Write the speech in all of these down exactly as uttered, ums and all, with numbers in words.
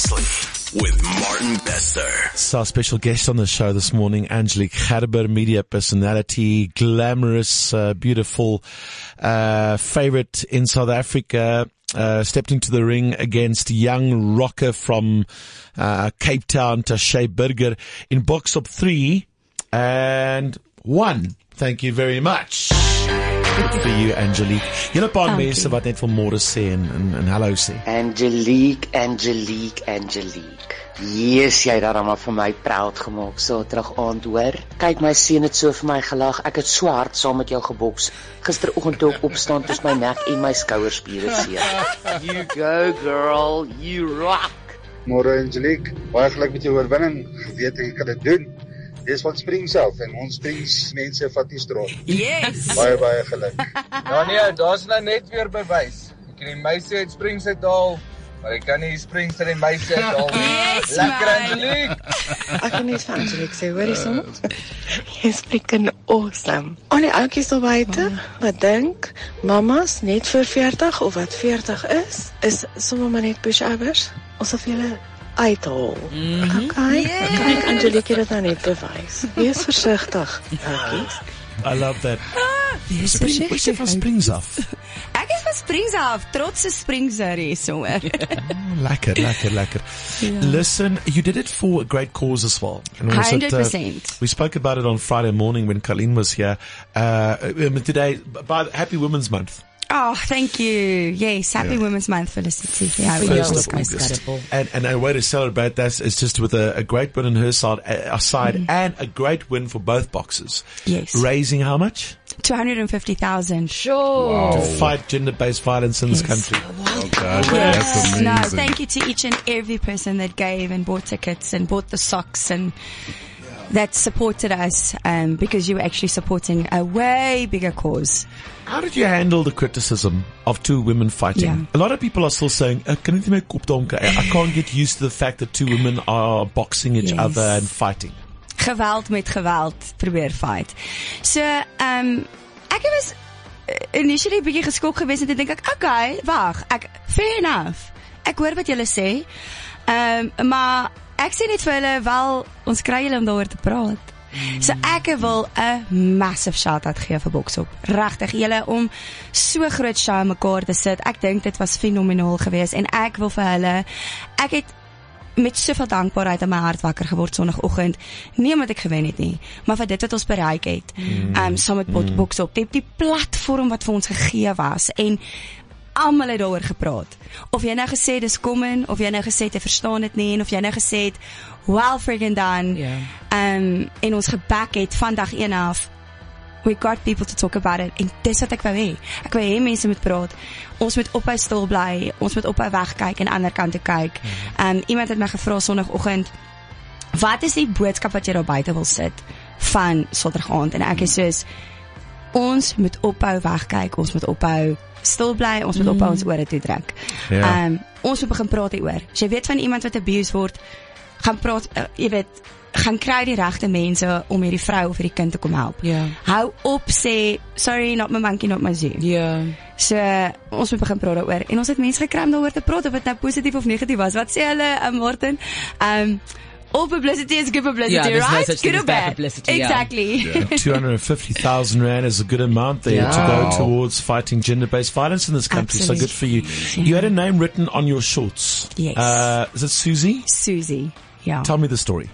Seriously, with Martin Bester. So our special guest on the show this morning, Angelique Gerber, media personality, glamorous, uh, beautiful, uh, favorite in South Africa, uh, stepped into the ring against young rocker from, uh, Cape Town, Tashay Burger, in box up three, and won. Thank you very much. Good for you, Angelique. Julle paar mense wat net vanmôre sê en, en, en hallo sê. Angelique, Angelique, Angelique. Yes, jy het daar maar vir my proud gemaak, Saterdag aand hoor. Kyk, my seun het so vir my gelag. Ek het so hard saam met jou geboks. Gisteroggend toe ek opstaan, toe my nek en my skouerspiere seer. You go girl, you rock. Môre Angelique, baie geluk met jou oorwinning. Geweet ek kan dit doen. Dis van Springs af en ons Springs mense vat die straat. Yes. Baie baie geluk. Ja nee, daar's nou net weer bewys. Ek kan die meisie uit Springs uithaal, maar ek kan nie Springs uit die meisie uithaal nie. Yes, lekker man. Angelique. Ek kan nie vir Angelique sê, hoor jy soms? Jy's freaking awesome. Al die ouetjies daar buite, wat dink, mamas net vir veertig of wat veertig is, is sommer maar net push-overs, asof julle uithaal. Mm-hmm. Okay? Yes. Kyk, Angelique het dit nou net bewys. Wees versigtig, ouetjies. I love that. Wees So, wie is jy van Springs af? Ek is van Springs af, trotse Springser hier sommer. Lekker, lekker, lekker. Listen, you did it for a great cause as well. And we said, one hundred percent. we spoke about it on Friday morning when Colleen was here. Uh, um, today, by Happy Women's Month. Oh, thank you. Yes, happy Yeah. Women's Month, Felicity. Yeah, we First always of go. August. And, and a way to celebrate that is just with a, a great win on her side, uh, side Mm. and a great win for both boxers. Yes. Raising how much? two hundred fifty thousand. Sure. To fight gender-based violence in this Yes. country. Oh God, that's Yes. No, amazing. thank you to each and every person that gave and bought tickets and bought the socks and that supported us, um, because you were actually supporting a way bigger cause. How did you handle the criticism of two women fighting? Yeah. A lot of people are still saying, "Ek kan nie meer kop donker. I I can't get used to the fact that two women are boxing each Yes. other and fighting." Geweld met geweld probeer fight. So, um, ek was uh, initially 'n bietjie geskok geweest en toe dink ek, okay, wag, ek, fair enough. Ek hoor wat julle sê. Um, maar ek sê net vir hulle, wel, ons kry julle om daaroor te praat. So ek wil 'n massive shout-out gee vir Boksop. Regtig, julle om so groot show mekaar te sit. Ek dink dit was fenomenaal geweest en ek wil vir hulle, ek het met soveel dankbaarheid in my hart wakker geword Sondagoggend. Nie omdat ek gewen het nie, maar vir dit wat ons bereik het. Mm. Um, saam met mm. Boksop, die, die platform wat vir ons gegee was en almal het daaroor gepraat. Of jy nou gesê dis common, of jy nou gesê jy verstaan dit nie, en of jy nou gesê het, well friggin' done, Ja. um, en ons geback het van dag een af, we got people to talk about it, en dis wat ek wou hê. Ek wou hê mense moet praat, ons moet ophou stil bly, ons moet ophou wegkyk en ander kant te kyk. Um, iemand het my gevra Sondagoggend, wat is die boodskap wat jy daar buite wil sit van Saterdag aand? En ek is soos, ons moet ophou wegkyk, ons moet ophou stil bly, ons moet ophou ons ore toe druk. Ja. Um, ons moet begin praat hieroor. As jy weet van iemand wat abused word, gaan praat, uh, jy weet, gaan kry die regte mense om hierdie vrou of hierdie kind te kom help. Ja. Hou op sê, sorry, not my monkey, not my zoo. Ja. So, ons moet begin praat daaroor. En ons het mense gekry om daaroor te praat, of het nou positief of negatief was. Wat sê hulle, uh, Martin? Um, all publicity is good publicity, Yeah, there's no right? such thing Good as or bad bad? publicity, yeah. Exactly. two hundred fifty thousand rand is a good amount there Yeah. to go towards fighting gender-based violence in this country. So good for you. You had a name written on your shorts. Yes. Uh, is it Susie? Susie, ja. Tell me the story.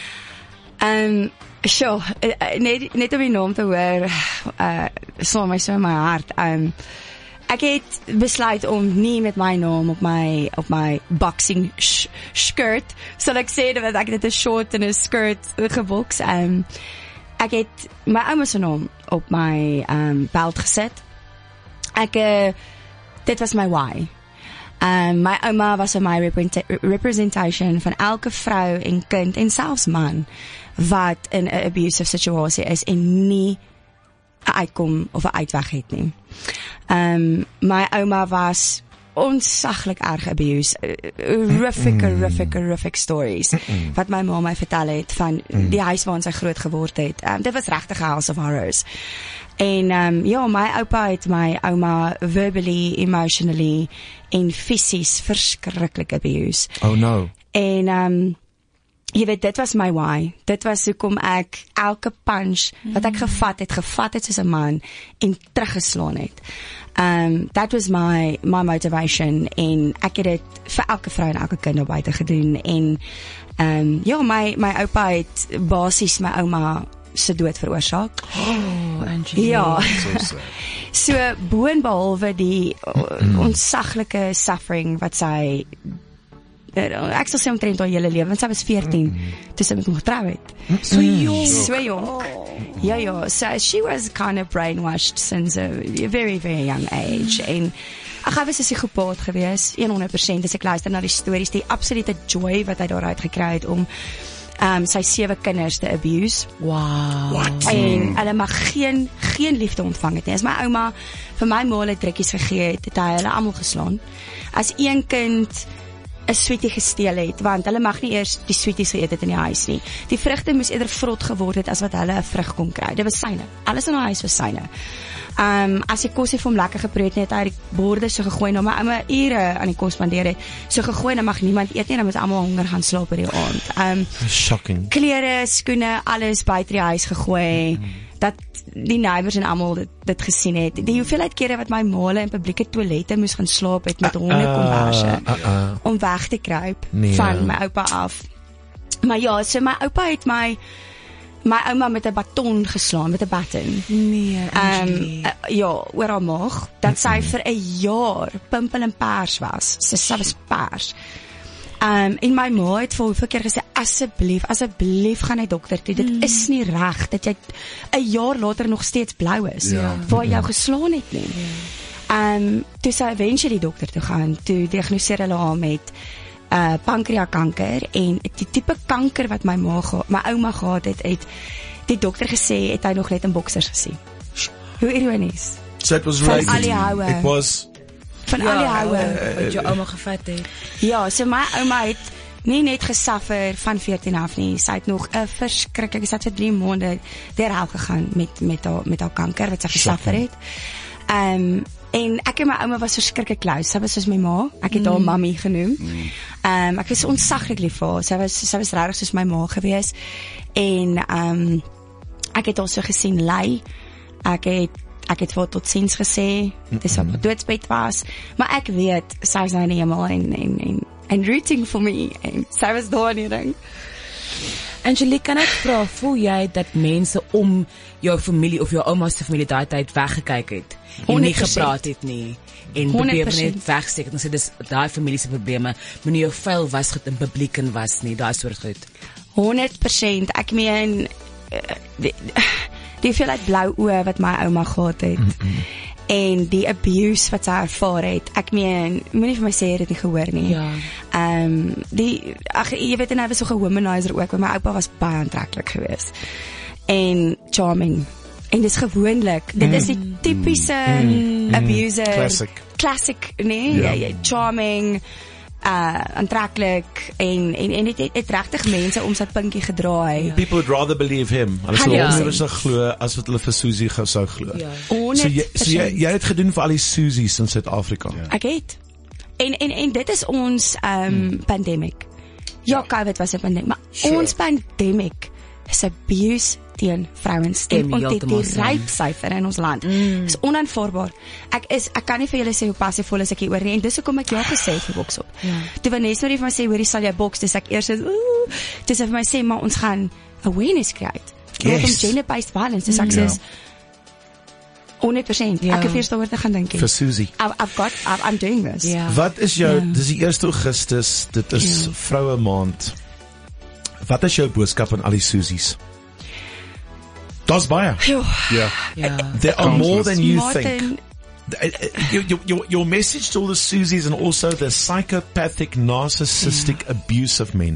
Um, sure, uh, net, net om die naam te hoor, uh, slaan my so in my hart. Um, ek het besluit om nie met my naam op my, op my boxing sh skirt, sal ek sê, dat ek het 'n short en 'n skirt geboks. Um, ek het my ouma se naam op my um, belt gesit. Ek, uh, dit was my why. Um, my ouma was in my representa representation van elke vrou en kind en selfs man wat in 'n abusive situasie is en nie 'n uitkom of 'n uitweg het nie. Um, my ouma was onsaglik erg abuse, horrific, horrific, horrific stories wat my ma my vertel het van die huis waarin sy groot geword het. Um, dit was regtig 'n house of horrors. En um, ja, my oupa het my ouma verbally, emotionally en fisies verskriklik abuse. Oh no. En um, jy weet, dit was my why. Dit was hoekom ek elke punch wat ek gevat het, gevat het soos 'n man en teruggeslaan het. Um, that was my, my motivation en ek het dit vir elke vrou en elke kind op buite gedoen en um, ja, my, my oupa het basies my ouma se dood veroorsaak. Oh, Angie. Ja. So, so boonbehalwe die uh, ontsaglike suffering wat sy ek sal sê omtrent haar hele lewe, want sy was veertien mm-hmm. toe sy met hom getrou het. So jong. So jong. Oh. Ja, ja, so she was kind of brainwashed since a very, very young age. En ag, hy was 'n psigopaat gewees, honderd persent, as ek luister na die stories, die absolute joy wat hy daaruit gekry het om um, sy sewe kinders te abuse. Wow. What? En hulle mag geen, geen liefde ontvang het nie. As my ouma vir my ma hulle drukkies gegee het, het hy hulle almal geslaan. As een kind 'n sweetie gesteel het, want hulle mag nie eers die sweeties geëet het in die huis nie. Die vrugte moes eerder vrot geword het as wat hulle 'n vrug kon kry. Dit was syne. Alles in die huis was syne. Um, as die kos het vir hom lekker geproot net, hy die borde so gegooi, nou my ouma ure aan die kos spandeer het, so gegooi, dan mag niemand eet nie, dan moet almal honger gaan slaap by die aand. Um, Shocking. Klere, skoene, alles buite die huis gegooi, mm-hmm. dat die neighbors en almal dit, dit gesien het. Die hoeveelheid kere wat my ma in publieke toilette moes gaan slaap het met hondekomberse, uh, uh, uh. om weg te kruip nee, van uh. my oupa af. Maar ja, so my oupa het my my ouma met 'n baton geslaan, met 'n baton. Nee, um, uh, ja, oor haar maag, dat sy mm-hmm. vir 'n jaar pimpel en pers was. Sy, sy was pers. Um, en my ma het vir hoeveel keer gesê, asseblief, asseblief gaan hy dokter toe, dit mm. is nie reg, dat jy 'n jaar later nog steeds blou is, ja. waar jou geslaan het nie. Ja. Um, toe sy eventually dokter toe gaan, toe diagnoseer hulle haar met uh, pankreaskanker, en die tipe kanker wat my ma, my ouma gehad het, het die dokter gesê, het hy nog net in boksers gesien. Hoe ironies. So it was Van right. al die houe. It was Van ja, al die houe. Wat jou ouma gevat het. Ja, so my ouma het nie net gesuffer van veertien af nie, sy het nog 'n verskriklike, sy het vir drie maande deur hel gegaan met met haar met haar kanker wat sy gesuffer het. Um, en ek en my ouma was verskriklik close. Sy was soos my ma. Ek het haar mm. mammy genoem. Mm. Um, ek was ontsaglik lief vir haar. Sy was sy was regtig soos my ma gewees. En um, ek het haar so gesien ly. Ek het ek het vir haar totsiens gesê, dis op haar doodsbed was, maar ek weet sy is nou in die hemel en en en and rooting for me, en sy was daar in die ring. Angelique, kan ek vra, voel jy dat mense om jou familie of jou ouma se familie daai tyd weggekyk het en nie gepraat het nie en probeer net wegsteek het en sê dis daai familie se probleme, moenie jou vuil was goed in publiek en was nie, daai soort goed. honderd persent, ek meen die, die hoeveelheid blou oë wat my ouma gehad het, mm-hmm. en die abuse wat sy ervaar het, ek meen, moenie vir my sê, jy het dit nie gehoor nie. Ja. Um, die, ach, jy weet, en hy was so 'n womanizer ook, want my oupa was baie aantreklik geweest. En charming. En dis gewoonlik, dit mm. is die typiese mm. abuser. Classic. Classic, nee, ja. Ja, charming, uh, aantreklik, en, en, en het, het, het regtig mense om sy pinkie gedraai. Ja. People would rather believe him. Hulle sal ja. hom sou glo as wat hulle vir Susie sou glo. Ja. So jy, so jy, jy het gedoen vir al die Susies in Suid-Afrika. Ja. Ek het. En, en, en dit is ons um, hmm. pandemic. Ja, COVID was 'n pandemic, maar sure. ons pandemic is abuse teen vrouens en ons het die rypsyfer in ons land. Mm. Is onaanvaarbaar. Ek is ek kan nie vir julle sê hoe passievol is ek hieroor nie, en dis hoekom ek ja gesê het vir boks op. Ja. Toe Vanessa vir my sê, hoorie, sal jy boks? Dis ek eers is ooh, dis vir my sê, maar ons gaan awareness create. Rondom yes. gender-based violence. Dis ek sê mm. honderd persent. Ja. Ek het eers daaroor te gaan dink. Vir Susie. I've, I've got I've, I'm doing this. Ja. Wat is jou ja. dis die eerste Augustus, dit is ja. vroue maand. Wat is jou boodskap aan al die Susies? Daar's baie. Ja. Yeah. There are more than you Martin. think. Your, your, your, your message to all the Susies and also the psychopathic, narcissistic, yeah. abusive men.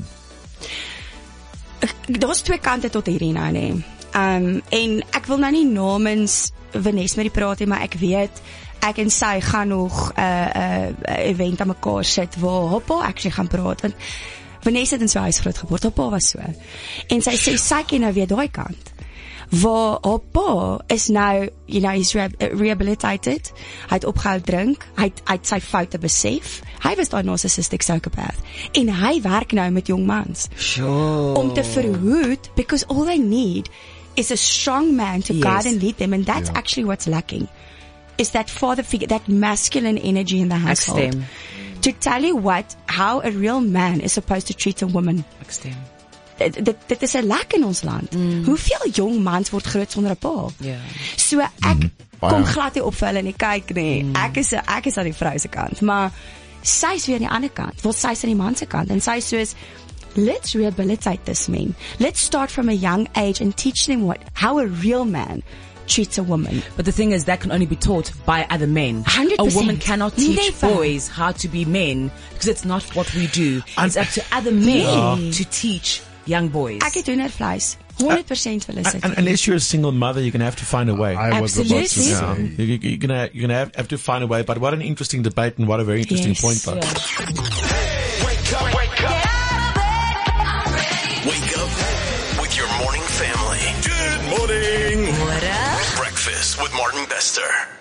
Daar's twee kante tot hierdie nou, nee. Um, en ek wil nou nie namens Vanessa met die praat nie, maar ek weet, ek en sy gaan nog 'n uh, uh, event aan mekaar sit waar hoppa actually gaan praat, want Vanessa het in sy huis groot geword, hoppa was so. En sy sê, sy ken nou weer daai kant. waar haar pa is nou, you know, he's re rehabilitated, hy het opgehou drink, hy het, hy het sy foute besef, hy was daai narcissistic psychopath, en hy werk nou met jong mans, Sure. om te verhoed, because all they need is a strong man to Yes. guide and lead them, and that's Yeah. actually what's lacking, is that father figure, that masculine energy in the Ek household, stem. to tell you what, how a real man is supposed to treat a woman. Ek stem. Dit, dit, dit is 'n lek in ons land. Mm. Hoeveel jong mans word groot sonder 'n pa? Ja. So ek Mm, kom baie. glad nie op vir hulle nie, kyk nie. Mm. Ek is ek is aan die vrou se kant, maar sy is weer aan die ander kant. Wat sy is aan die man se kant en sy is soos, let's rehabilitate this man. Let's start from a young age and teach them what how a real man treats a woman. But the thing is, that can only be taught by other men. one hundred percent. A woman cannot teach Never. boys how to be men because it's not what we do. And- It's up to other men Yeah. to teach young boys. Ek het hoendervleis. honderd persent Felicity. And, unless you're a single mother, you're going to have to find a way. I was about to Absolutely. say. Yeah. You, you, you're gonna you're gonna have, have to find a way. But what an interesting debate and what a very interesting Yes. point, though. Yeah. Wake up, wake up. Wake up with your morning family. Good morning. What up? Breakfast with Martin Bester.